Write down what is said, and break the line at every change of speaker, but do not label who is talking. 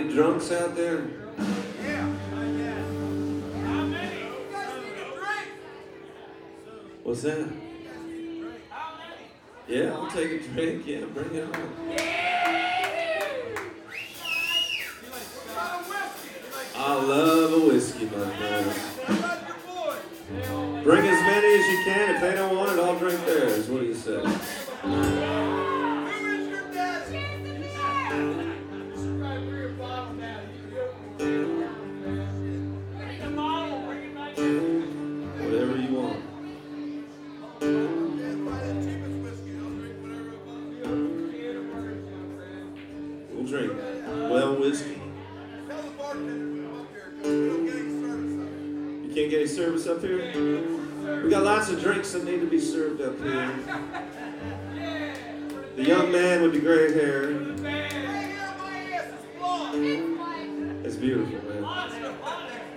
any drunks out there? What's that? Yeah, I'll take a drink. Yeah, bring it on. I love a whiskey, my friend. Bring as many as you can. If they don't want it, I'll drink theirs. What do you say? Whatever you want. We'll drink well whiskey. You can't get any service up here? We got lots of drinks that need to be served up here. The young man with the gray hair. It's beautiful, man.